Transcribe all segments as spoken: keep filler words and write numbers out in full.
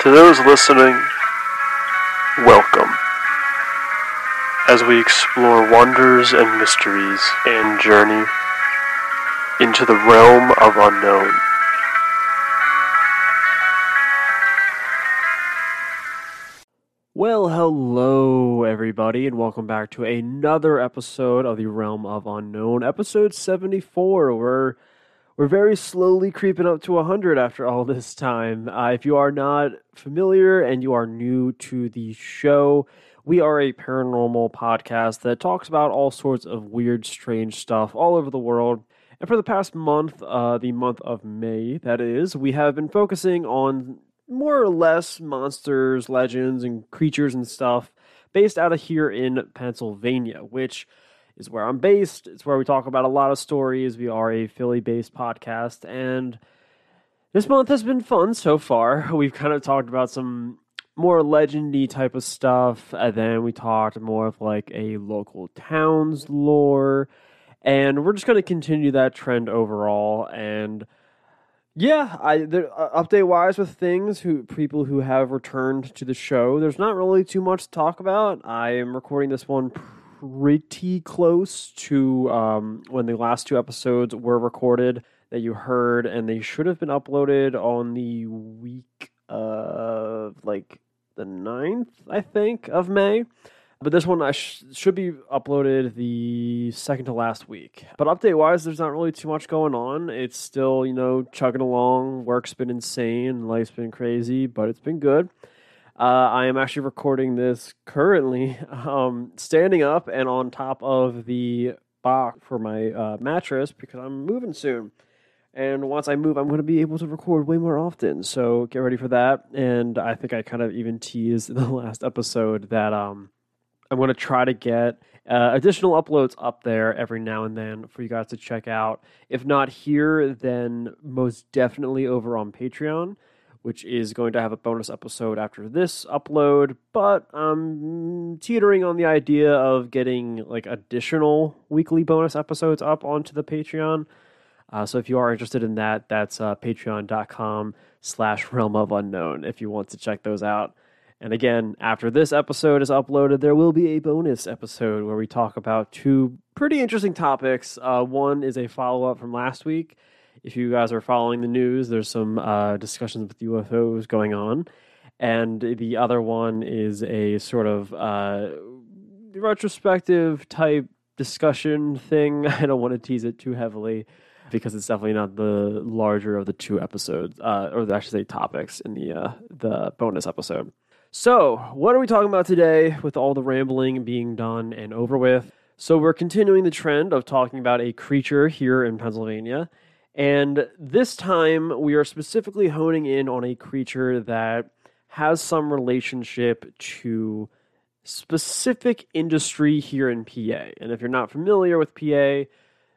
To those listening, welcome, as we explore wonders and mysteries and journey into the realm of unknown. Well, hello everybody, and welcome back to another episode of the Realm of Unknown, episode seventy-four. We're we're very slowly creeping up to one hundred after all this time. Uh, if you are not familiar and you are new to the show, we are a paranormal podcast that talks about all sorts of weird, strange stuff all over the world. And for the past month, uh, the month of May, that is, we have been focusing on more or less monsters, legends, and creatures and stuff based out of here in Pennsylvania, which is where I'm based. It's where we talk about a lot of stories. We are a Philly-based podcast, and this month has been fun so far. We've kind of talked about some more legendy type of stuff, and then we talked more of like a local town's lore, and we're just going to continue that trend overall. And yeah, I there, uh, update wise with things who people who have returned to the show. There's not really too much to talk about. I am recording this one pretty close to um, when the last two episodes were recorded that you heard, and they should have been uploaded on the week of like the ninth, I think, of May. But this one I sh- should be uploaded the second to last week. But update-wise, there's not really too much going on. It's still, you know, chugging along. Work's been insane. Life's been crazy, but it's been good. Uh, I am actually recording this currently um, standing up and on top of the box for my uh, mattress because I'm moving soon. And once I move, I'm going to be able to record way more often. So get ready for that. And I think I kind of even teased in the last episode that um, I'm going to try to get uh, additional uploads up there every now and then for you guys to check out. If not here, then most definitely over on Patreon, which is going to have a bonus episode after this upload. But I'm teetering on the idea of getting like additional weekly bonus episodes up onto the Patreon. Uh, so if you are interested in that, that's uh, patreon.com slash realm of unknown if you want to check those out. And again, after this episode is uploaded, there will be a bonus episode where we talk about two pretty interesting topics. Uh, one is a follow-up from last week. If you guys are following the news, there's some uh, discussions with U F Os going on. And the other one is a sort of uh, retrospective type discussion thing. I don't want to tease it too heavily because it's definitely not the larger of the two episodes, uh, or I should say topics in the uh, the bonus episode. So, what are we talking about today with all the rambling being done and over with? So we're continuing the trend of talking about a creature here in Pennsylvania. And this time, we are specifically honing in on a creature that has some relationship to specific industry here in P A. And if you're not familiar with P A,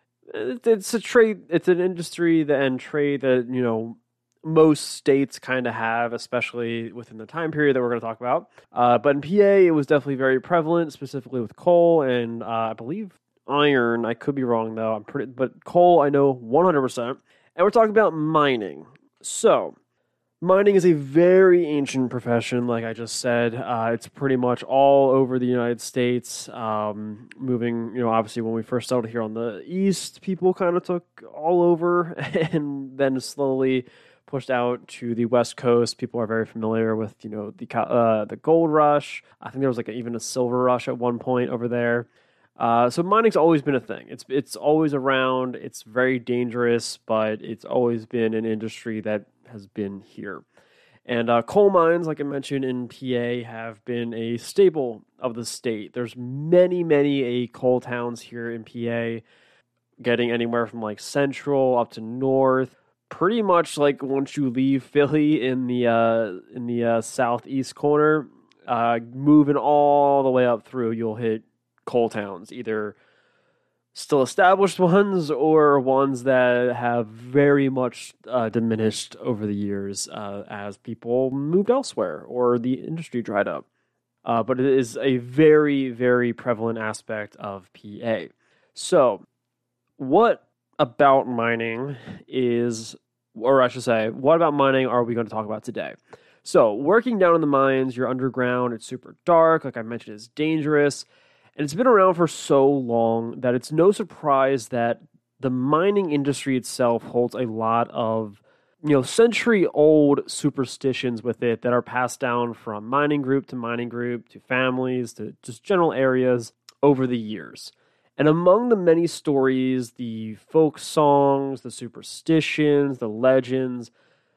it's a trade, it's an industry that, and trade that, you know, most states kind of have, especially within the time period that we're going to talk about. Uh, but in P A, it was definitely very prevalent, specifically with coal and uh, I believe iron. I could be wrong though. I'm pretty, but coal I know one hundred percent. And we're talking about mining. So, mining is a very ancient profession, like I just said. Uh, it's pretty much all over the United States. Um, moving, you know, obviously when we first started here on the east, people kind of took all over, and then slowly pushed out to the West Coast. People are very familiar with, you know, the uh, the gold rush. I think there was like a, even a silver rush at one point over there. Uh, so mining's always been a thing. It's it's always around. It's very dangerous, but it's always been an industry that has been here. And uh, coal mines, like I mentioned in P A, have been a staple of the state. There's many, many a coal towns here in P A, getting anywhere from like central up to north. Pretty much like once you leave Philly in the uh, in the uh, southeast corner, uh, moving all the way up through, you'll hit coal towns, either still established ones or ones that have very much uh, diminished over the years uh, as people moved elsewhere or the industry dried up. Uh, but it is a very, very prevalent aspect of P A. So, what about mining is, or I should say, what about mining are we going to talk about today? So, working down in the mines, you're underground, it's super dark, like I mentioned, it's dangerous, and it's been around for so long that it's no surprise that the mining industry itself holds a lot of, you know, century-old superstitions with it that are passed down from mining group to mining group to families to just general areas over the years. And among the many stories, the folk songs, the superstitions, the legends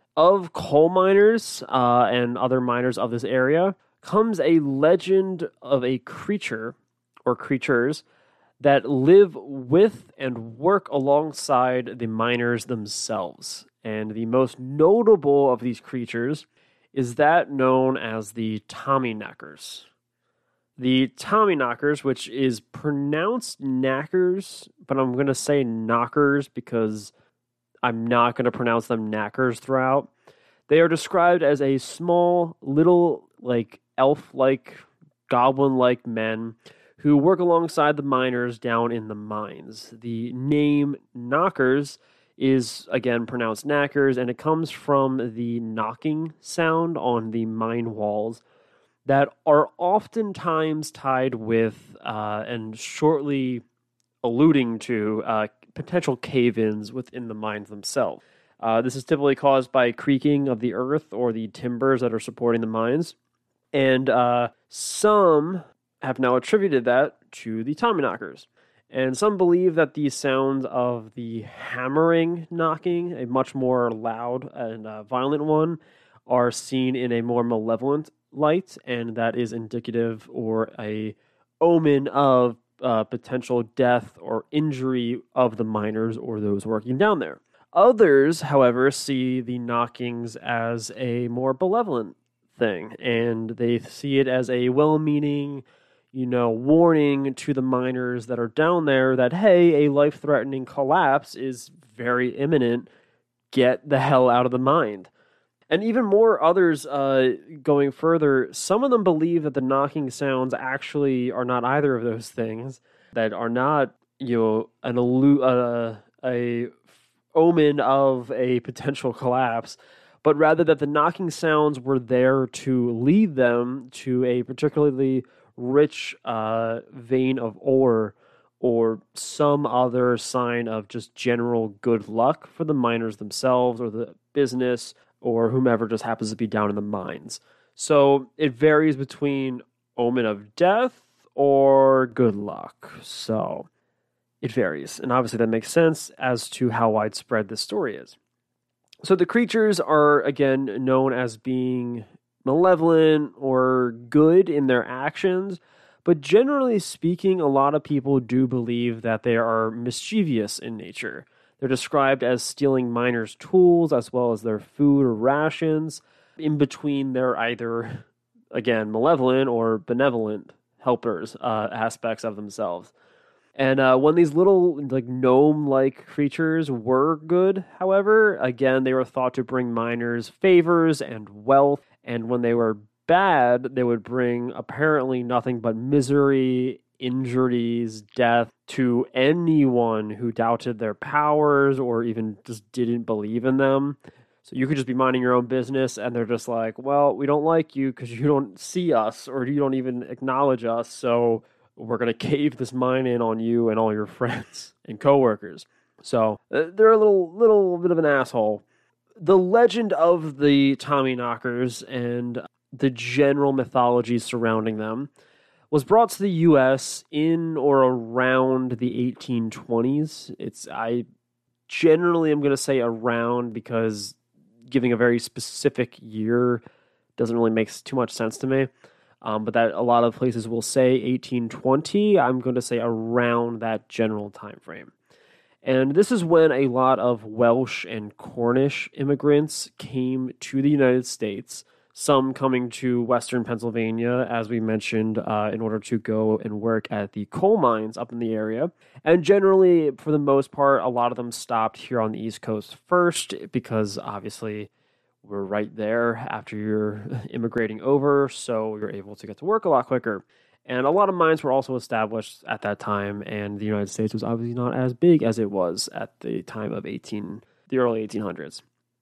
of coal miners uh, and other miners of this area comes a legend of a creature or creatures that live with and work alongside the miners themselves. And the most notable of these creatures is that known as the Tommyknackers. The Tommyknackers, which is pronounced knackers, but I'm going to say knockers because I'm not going to pronounce them knackers throughout. They are described as a small, little, like, elf-like, goblin-like men who work alongside the miners down in the mines. The name knockers is, again, pronounced knackers, and it comes from the knocking sound on the mine walls that are oftentimes tied with uh, and shortly alluding to uh, potential cave-ins within the mines themselves. Uh, this is typically caused by creaking of the earth or the timbers that are supporting the mines. And uh, some have now attributed that to the Tommyknackers. And some believe that the sounds of the hammering knocking, a much more loud and uh, violent one, are seen in a more malevolent light, and that is indicative or a omen of uh, potential death or injury of the miners or those working down there. Others, however, see the knockings as a more benevolent thing, and they see it as a well-meaning, you know, warning to the miners that are down there that, hey, a life-threatening collapse is very imminent. Get the hell out of the mine. And even more others uh, going further, some of them believe that the knocking sounds actually are not either of those things, that are not, you know, an allu- uh, a omen of a potential collapse, but rather that the knocking sounds were there to lead them to a particularly rich uh, vein of ore or some other sign of just general good luck for the miners themselves or the business or whomever just happens to be down in the mines. So it varies between omen of death or good luck. So it varies. And obviously that makes sense as to how widespread this story is. So the creatures are, again, known as being malevolent or good in their actions, but generally speaking, a lot of people do believe that they are mischievous in nature. They're described as stealing miners' tools as well as their food or rations. In between, they're either, again, malevolent or benevolent helpers, uh, aspects of themselves. And uh, when these little like gnome-like creatures were good, however, again, they were thought to bring miners favors and wealth. And when they were bad, they would bring apparently nothing but misery, injuries, death to anyone who doubted their powers or even just didn't believe in them. So you could just be minding your own business and they're just like, well, we don't like you because you don't see us or you don't even acknowledge us. So we're going to cave this mine in on you and all your friends and coworkers. So uh, they're a little, little bit of an asshole. The legend of the Tommyknackers and the general mythology surrounding them was brought to the U S in or around the eighteen twenties. It's I generally am going to say around because giving a very specific year doesn't really make too much sense to me. Um, but that a lot of places will say eighteen twenty. I'm going to say around that general time frame. And this is when a lot of Welsh and Cornish immigrants came to the United States, some coming to Western Pennsylvania, as we mentioned, uh, in order to go and work at the coal mines up in the area. And generally, for the most part, a lot of them stopped here on the East Coast first because obviously we're right there after you're immigrating over, so you're able to get to work a lot quicker. And a lot of mines were also established at that time, and the United States was obviously not as big as it was at the time of eighteen, the early eighteen hundreds.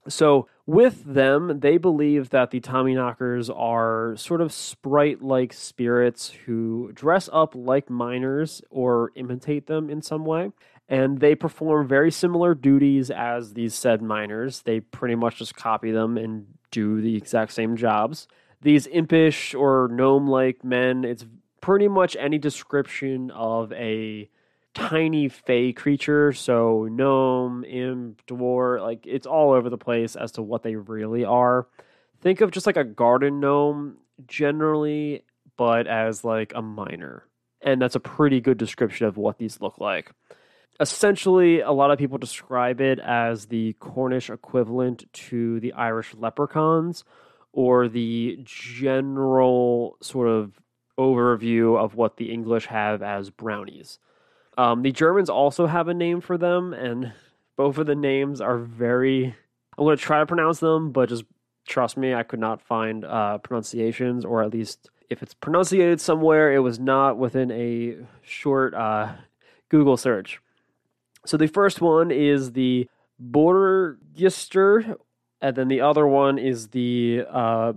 So with them, they believe that the Tommyknockers are sort of sprite-like spirits who dress up like miners or imitate them in some way. And they perform very similar duties as these said miners. They pretty much just copy them and do the exact same jobs. These impish or gnome-like men, it's pretty much any description of a tiny fey creature, so gnome, imp, dwarf, like it's all over the place as to what they really are. Think of just like a garden gnome generally, but as like a miner. And that's a pretty good description of what these look like. Essentially, a lot of people describe it as the Cornish equivalent to the Irish leprechauns, or the general sort of overview of what the English have as brownies. Um, the Germans also have a name for them, and both of the names are very... I'm going to try to pronounce them, but just trust me, I could not find uh, pronunciations, or at least if it's pronunciated somewhere, it was not within a short uh, Google search. So the first one is the Borgister, and then the other one is the uh,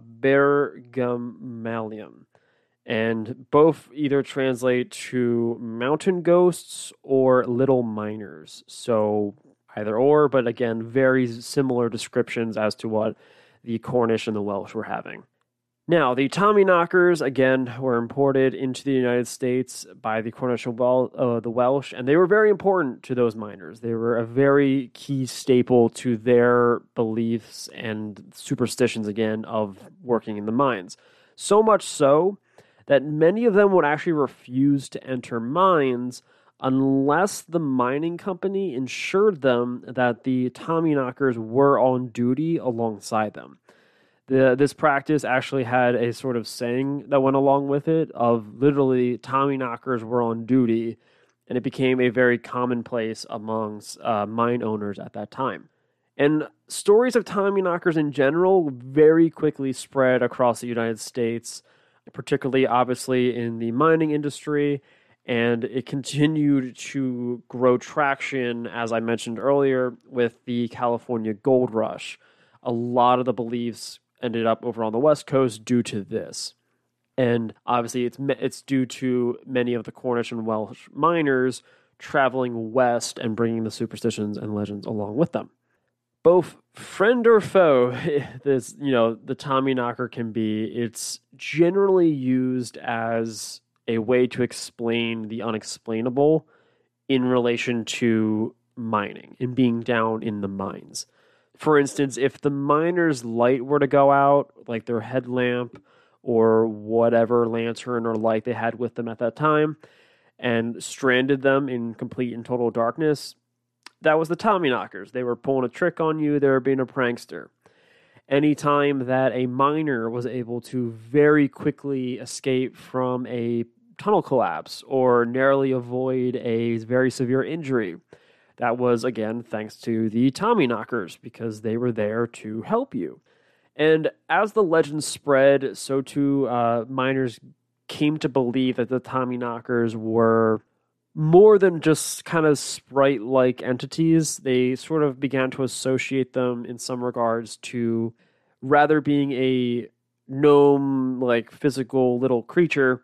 Bergamalium. And both either translate to mountain ghosts or little miners. So either or, but again, very similar descriptions as to what the Cornish and the Welsh were having. Now, the Tommyknockers, again, were imported into the United States by the Cornish and Wel- uh, the Welsh, and they were very important to those miners. They were a very key staple to their beliefs and superstitions, again, of working in the mines. So much so that many of them would actually refuse to enter mines unless the mining company ensured them that the Tommyknockers were on duty alongside them. The, this practice actually had a sort of saying that went along with it of literally Tommyknockers were on duty, and it became a very commonplace amongst uh, mine owners at that time. And stories of Tommyknockers in general very quickly spread across the United States, particularly obviously in the mining industry, and it continued to grow traction, as I mentioned earlier, with the California Gold Rush. A lot of the beliefs ended up over on the West Coast due to this. And obviously it's it's due to many of the Cornish and Welsh miners traveling west and bringing the superstitions and legends along with them. Both friend or foe, this, you know, the Tommyknocker can be, it's generally used as a way to explain the unexplainable in relation to mining and being down in the mines. For instance, if the miner's light were to go out, like their headlamp or whatever lantern or light they had with them at that time, and stranded them in complete and total darkness, that was the Tommyknockers. They were pulling a trick on you. They were being a prankster. Anytime that a miner was able to very quickly escape from a tunnel collapse or narrowly avoid a very severe injury, that was, again, thanks to the Tommyknockers, because they were there to help you. And as the legend spread, so too uh, miners came to believe that the Tommyknockers were more than just kind of sprite-like entities. They sort of began to associate them in some regards to rather being a gnome-like physical little creature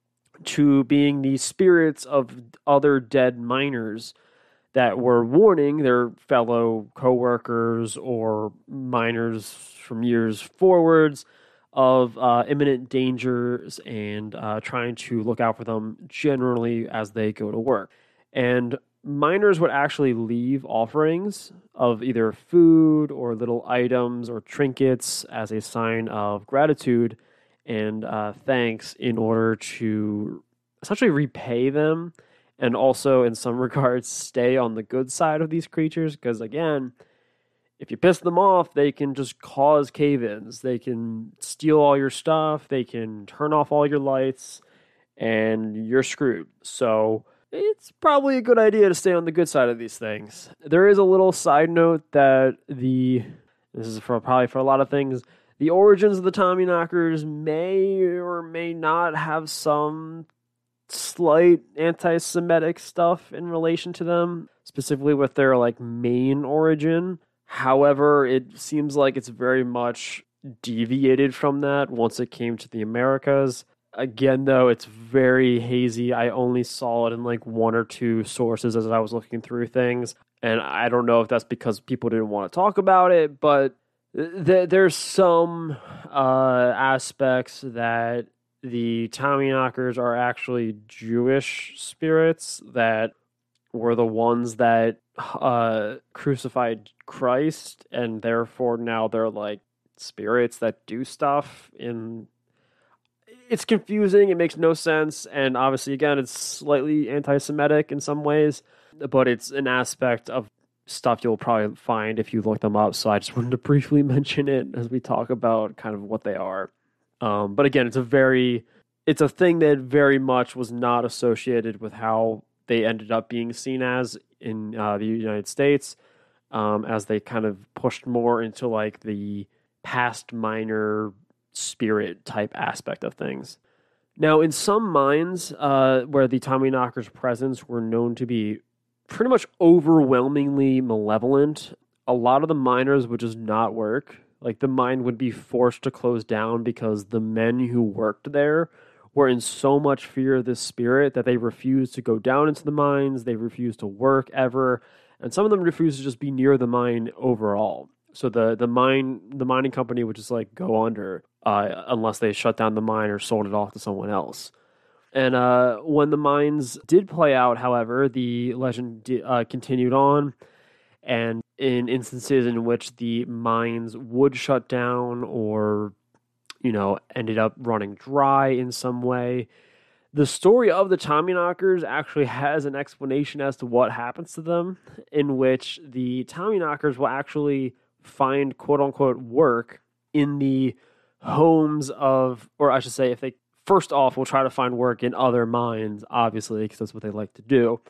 to being the spirits of other dead miners that were warning their fellow coworkers or miners from years forwards of uh, imminent dangers and uh, trying to look out for them generally as they go to work. And miners would actually leave offerings of either food or little items or trinkets as a sign of gratitude and uh, thanks in order to essentially repay them, and also in some regards stay on the good side of these creatures, because again, if you piss them off, they can just cause cave-ins. They can steal all your stuff, they can turn off all your lights, and you're screwed. So it's probably a good idea to stay on the good side of these things. There is a little side note that the, this is for probably for a lot of things, the origins of the Tommyknockers may or may not have some slight anti-Semitic stuff in relation to them, specifically with their like main origin. However, it seems like it's very much deviated from that once it came to the Americas. Again, though, it's very hazy. I only saw it in like one or two sources as I was looking through things. And I don't know if that's because people didn't want to talk about it, but th- there's some uh, aspects that the Tommyknockers are actually Jewish spirits that were the ones that uh, crucified Christ, and therefore now they're like spirits that do stuff. In It's confusing. It makes no sense, and obviously, again, it's slightly anti-Semitic in some ways, but it's an aspect of stuff you'll probably find if you look them up. So I just wanted to briefly mention it as we talk about kind of what they are. Um, but again, it's a very, it's a thing that very much was not associated with how they ended up being seen as in uh, the United States, um, as they kind of pushed more into like the past minor spirit type aspect of things. Now, in some mines uh, where the Tommyknockers' presence were known to be pretty much overwhelmingly malevolent, a lot of the miners would just not work. Like, the mine would be forced to close down because the men who worked there were in so much fear of this spirit that they refused to go down into the mines, they refused to work ever, and some of them refused to just be near the mine overall. So the the mine the mining company would just like go under uh, unless they shut down the mine or sold it off to someone else. And uh, when the mines did play out, however, the legend di- uh, continued on, and in instances in which the mines would shut down or, you know, ended up running dry in some way, the story of the Tommyknockers actually has an explanation as to what happens to them, in which the Tommyknockers will actually find quote-unquote work in the homes of, or I should say, if they first off will try to find work in other mines, obviously, because that's what they like to do.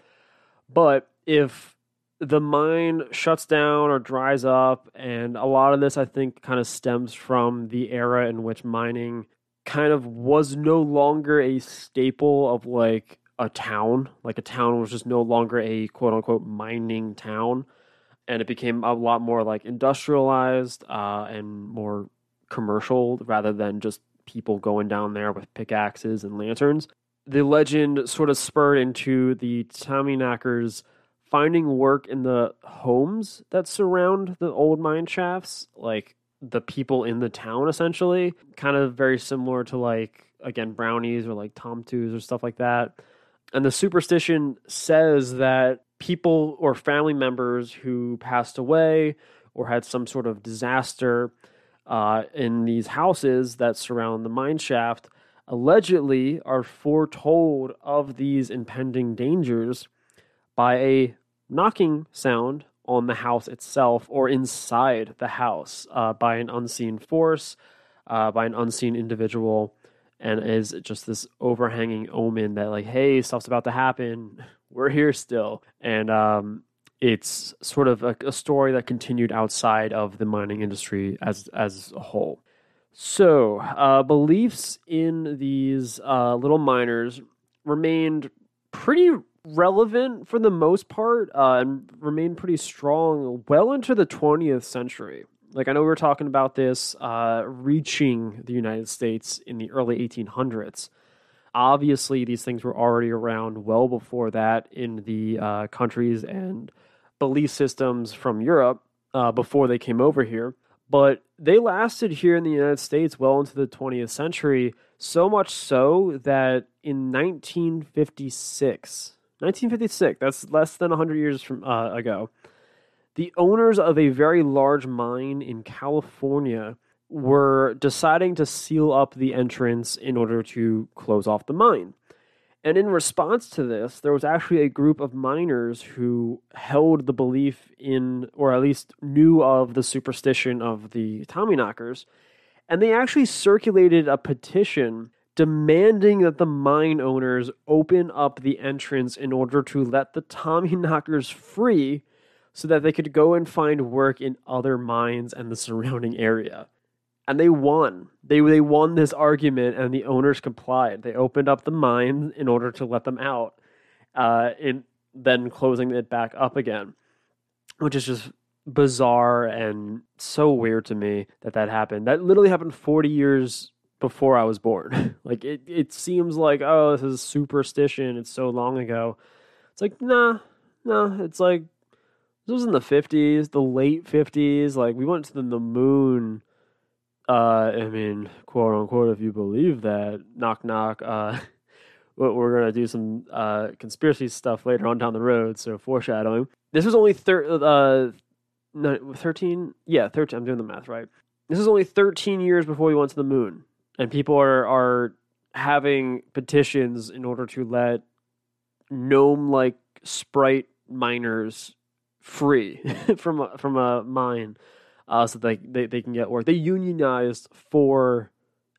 But if the mine shuts down or dries up, and a lot of this, I think, kind of stems from the era in which mining kind of was no longer a staple of like a town. Like a town was just no longer a quote-unquote mining town. And it became a lot more like industrialized uh, and more commercial rather than just people going down there with pickaxes and lanterns. The legend sort of spurred into the Tommyknockers finding work in the homes that surround the old mine shafts, like the people in the town, essentially. Kind of very similar to like, again, brownies or like tomtoos or stuff like that. And the superstition says that people or family members who passed away or had some sort of disaster uh, in these houses that surround the mine shaft allegedly are foretold of these impending dangers by a knocking sound on the house itself or inside the house uh, by an unseen force, uh, by an unseen individual, and is just this overhanging omen that like, hey, stuff's about to happen. We're here still. And um, it's sort of a, a story that continued outside of the mining industry as as a whole. So uh, beliefs in these uh, little miners remained pretty relevant for the most part uh, and remained pretty strong well into the twentieth century. Like, I know we were talking about this uh, reaching the United States in the early eighteen hundreds. Obviously, these things were already around well before that in the uh, countries and belief systems from Europe uh, before they came over here. But they lasted here in the United States well into the twentieth century, so much so that in nineteen fifty-six, nineteen fifty-six, that's less than one hundred years from uh, ago, the owners of a very large mine in California were deciding to seal up the entrance in order to close off the mine. And in response to this, there was actually a group of miners who held the belief in, or at least knew of the superstition of the Tommyknockers, and they actually circulated a petition demanding that the mine owners open up the entrance in order to let the Tommyknockers free so that they could go and find work in other mines and the surrounding area. And they won. They they won this argument, and the owners complied. They opened up the mine in order to let them out, uh, and then closing it back up again, which is just bizarre and so weird to me that that happened. That literally happened forty years before I was born. Like it, it seems like, oh, this is superstition. It's so long ago. It's like, nah, nah. It's like, this was in the fifties, the late fifties. Like we went to the, the moon. Uh, I mean, quote unquote, if you believe that, knock, knock. Uh, we're going to do some uh, conspiracy stuff later on down the road. So foreshadowing. This was only thir- uh, no, thirteen. Yeah, thirteen. I'm doing the math right. This is only thirteen years before we went to the moon. And people are, are having petitions in order to let gnome-like sprite miners free from a, from a mine, uh, so they, they they can get work. They unionized for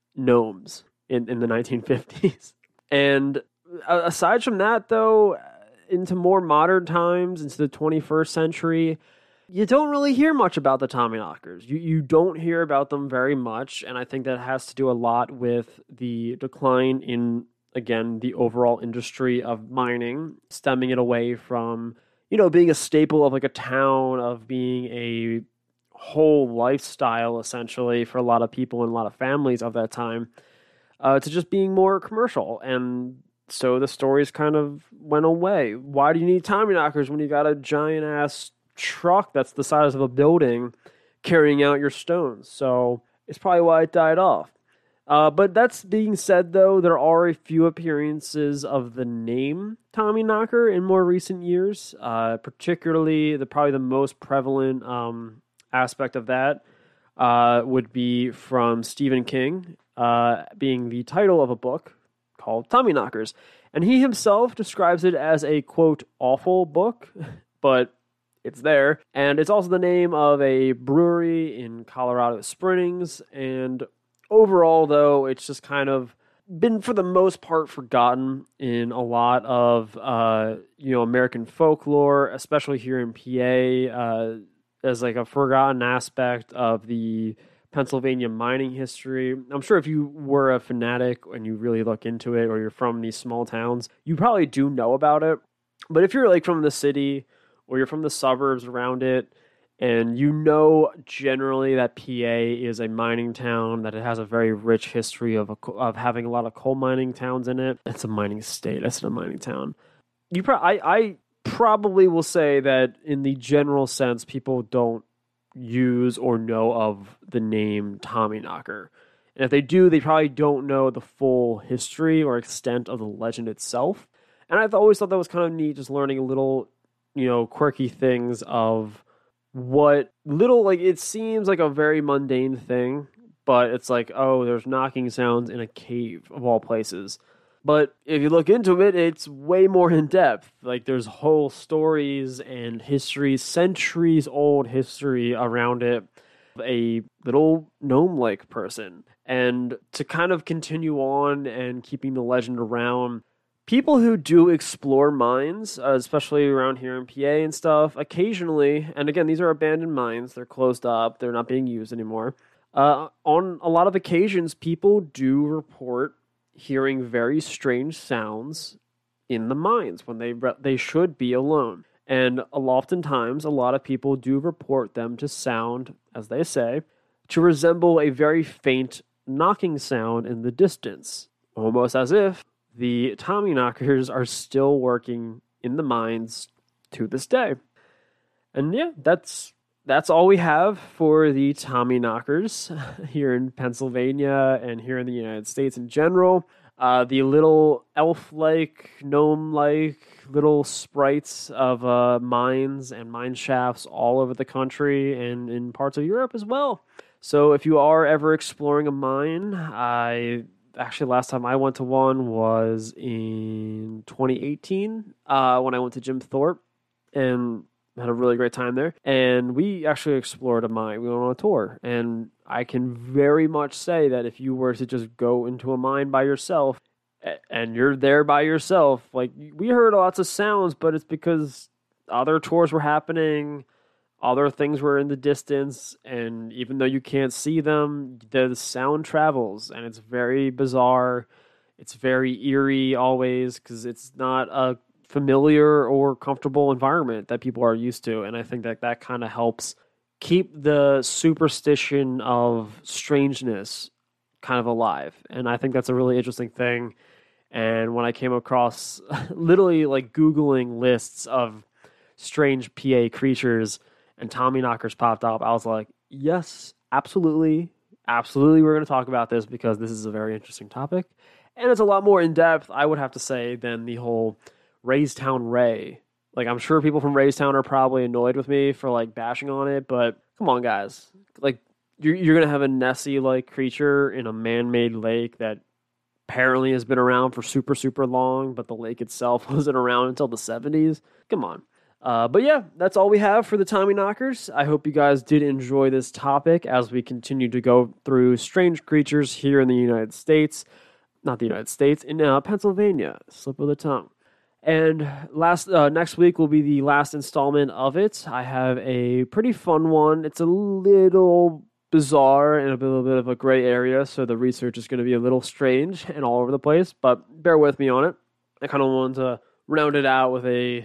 gnomes in, in the nineteen fifties. And aside from that, though, into more modern times, into the twenty-first century, you don't really hear much about the Tommyknockers. You you don't hear about them very much, and I think that has to do a lot with the decline in, again, the overall industry of mining, stemming it away from, you know, being a staple of like a town, of being a whole lifestyle, essentially, for a lot of people and a lot of families of that time, uh, to just being more commercial. And so the stories kind of went away. Why do you need Tommyknockers when you got a giant-ass truck that's the size of a building carrying out your stones? So it's probably why it died off. Uh, but that's being said, though, there are a few appearances of the name Tommyknocker in more recent years. Uh, particularly, the probably the most prevalent um, aspect of that uh, would be from Stephen King, uh, being the title of a book called Tommyknockers. And he himself describes it as a, quote, awful book, but it's there. And it's also the name of a brewery in Colorado Springs. And overall, though, it's just kind of been, for the most part, forgotten in a lot of, uh, you know, American folklore, especially here in P A, uh, as like a forgotten aspect of the Pennsylvania mining history. I'm sure if you were a fanatic and you really look into it, or you're from these small towns, you probably do know about it. But if you're like from the city, or you're from the suburbs around it, and you know generally that P A is a mining town, that it has a very rich history of a, of having a lot of coal mining towns in it. It's a mining state. It's not a mining town. You, pro- I, I probably will say that in the general sense, people don't use or know of the name Tommyknocker. And if they do, they probably don't know the full history or extent of the legend itself. And I've always thought that was kind of neat, just learning a little, you know, quirky things of what little, like, it seems like a very mundane thing, but it's like, oh, there's knocking sounds in a cave of all places. But if you look into it, it's way more in depth. Like, there's whole stories and history, centuries old history around it. A little gnome-like person. And to kind of continue on and keeping the legend around, people who do explore mines, uh, especially around here in P A and stuff, occasionally, and again, these are abandoned mines, they're closed up, they're not being used anymore. Uh, on a lot of occasions, people do report hearing very strange sounds in the mines when they re- they should be alone. And oftentimes, a lot of people do report them to sound, as they say, to resemble a very faint knocking sound in the distance, almost as if the Tommyknockers are still working in the mines to this day. And yeah, that's that's all we have for the Tommyknockers here in Pennsylvania and here in the United States in general. Uh, the little elf-like, gnome-like little sprites of uh, mines and mine shafts all over the country and in parts of Europe as well. So if you are ever exploring a mine, I actually last time I went to one was in twenty eighteen uh, when I went to Jim Thorpe and had a really great time there. And we actually explored a mine. We went on a tour. And I can very much say that if you were to just go into a mine by yourself and you're there by yourself, like, we heard lots of sounds, but it's because other tours were happening, other things were in the distance, and even though you can't see them, the sound travels, and it's very bizarre. It's very eerie always, because it's not a familiar or comfortable environment that people are used to. And I think that that kind of helps keep the superstition of strangeness kind of alive. And I think that's a really interesting thing. And when I came across literally like Googling lists of strange P A creatures and Tommyknockers popped up, I was like, yes, absolutely. Absolutely. We're going to talk about this because this is a very interesting topic. And it's a lot more in depth, I would have to say, than the whole Raystown Ray. Like, I'm sure people from Raystown are probably annoyed with me for like bashing on it, but come on, guys. Like, you're, you're going to have a Nessie-like creature in a man-made lake that apparently has been around for super, super long, but the lake itself wasn't around until the seventies. Come on. Uh, but yeah, that's all we have for the Tommyknockers. I hope you guys did enjoy this topic as we continue to go through strange creatures here in the United States. Not the United States, in uh, Pennsylvania. Slip of the tongue. And last uh, next week will be the last installment of it. I have a pretty fun one. It's a little bizarre and a little bit of a gray area, so the research is going to be a little strange and all over the place, but bear with me on it. I kind of wanted to round it out with a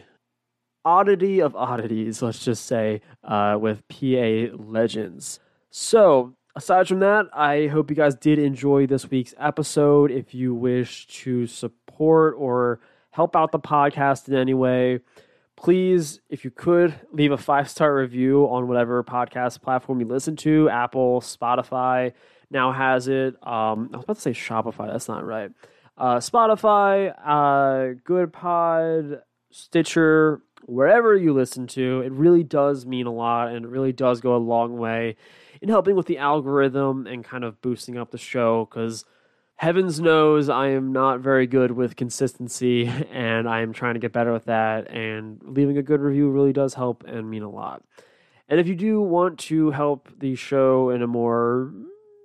oddity of oddities, let's just say, uh, with P A legends. So, aside from that, I hope you guys did enjoy this week's episode. If you wish to support or help out the podcast in any way, please, if you could, leave a five-star review on whatever podcast platform you listen to. Apple, Spotify now has it. Um, I was about to say Shopify. That's not right. Uh, Spotify, uh, GoodPod, Stitcher, wherever you listen to, it really does mean a lot, and it really does go a long way in helping with the algorithm and kind of boosting up the show, because heavens knows I am not very good with consistency, and I am trying to get better with that, and leaving a good review really does help and mean a lot. And if you do want to help the show in a more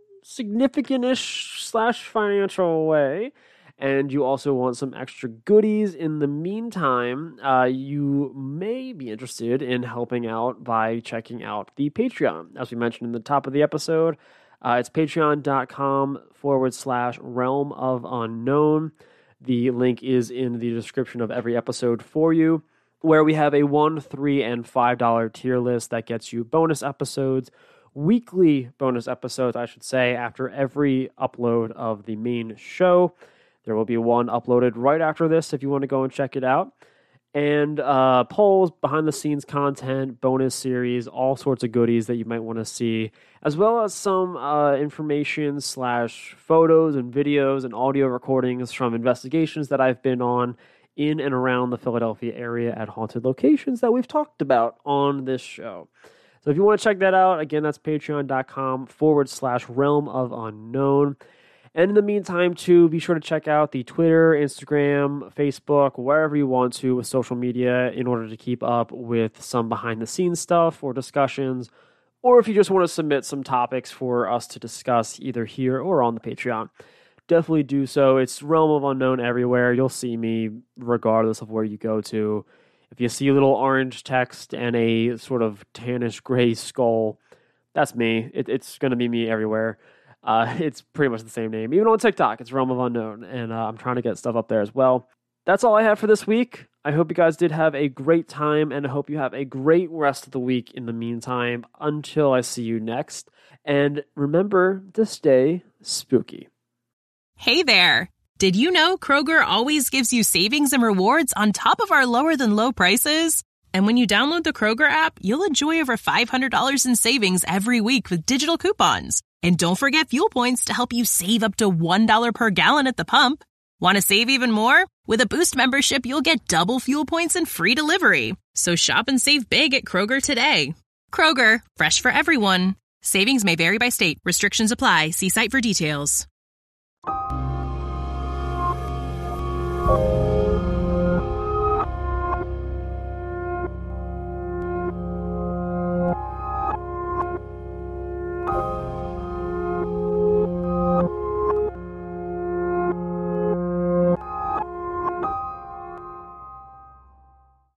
significant-ish slash financial way, and you also want some extra goodies in the meantime, uh, you may be interested in helping out by checking out the Patreon. As we mentioned in the top of the episode, uh, it's patreon.com forward slash realm of unknown. The link is in the description of every episode for you, where we have a one, three, and five dollar tier list that gets you bonus episodes, weekly bonus episodes, I should say, after every upload of the main show. There will be one uploaded right after this if you want to go and check it out. And uh, polls, behind-the-scenes content, bonus series, all sorts of goodies that you might want to see, as well as some uh, information slash photos and videos and audio recordings from investigations that I've been on in and around the Philadelphia area at haunted locations that we've talked about on this show. So if you want to check that out, again, that's patreon.com forward slash realm of unknown. And in the meantime, too, be sure to check out the Twitter, Instagram, Facebook, wherever you want to with social media in order to keep up with some behind-the-scenes stuff or discussions, or if you just want to submit some topics for us to discuss either here or on the Patreon. Definitely do so. It's Realm of Unknown everywhere. You'll see me regardless of where you go to. If you see a little orange text and a sort of tannish gray skull, that's me. It, it's going to be me everywhere. Uh, it's pretty much the same name. Even on TikTok, it's Realm of Unknown, and uh, I'm trying to get stuff up there as well. That's all I have for this week. I hope you guys did have a great time, and I hope you have a great rest of the week in the meantime until I see you next. And remember to stay spooky. Hey there! Did you know Kroger always gives you savings and rewards on top of our lower-than-low prices? And when you download the Kroger app, you'll enjoy over five hundred dollars in savings every week with digital coupons. And don't forget fuel points to help you save up to one dollar per gallon at the pump. Want to save even more? With a Boost membership, you'll get double fuel points and free delivery. So shop and save big at Kroger today. Kroger, fresh for everyone. Savings may vary by state. Restrictions apply. See site for details.